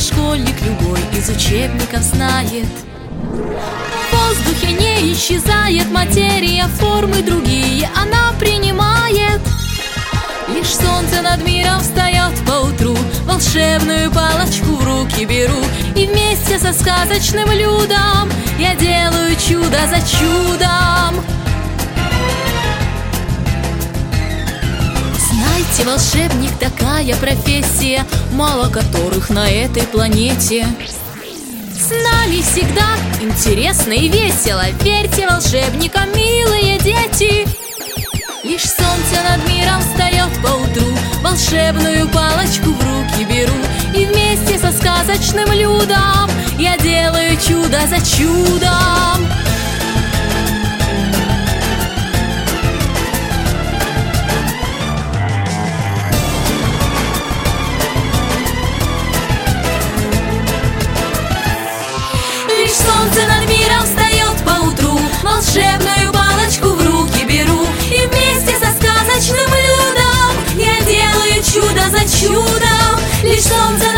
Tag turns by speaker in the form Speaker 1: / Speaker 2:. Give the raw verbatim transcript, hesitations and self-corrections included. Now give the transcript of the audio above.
Speaker 1: школьник любой из учебников знает. В воздухе не исчезает материя, формы другие она принимает. Лишь солнце над миром встает поутру, волшебную палочку в руки беру, и вместе со сказочным людом я делаю чудо за чудом. Знаете, волшебник такая профессия, мало которых на этой планете. С нами всегда интересно и весело, верьте волшебникам, милые дети. Лишь солнце над миром встает поутру, волшебную палочку в руки беру, и вместе со сказочным людом я делаю чудо за чудом. Лишь солнце над миром встает поутру, волшебную палочку в руки беру, и вместе со сказочным людом я делаю чудо за чудом. Лишь солнце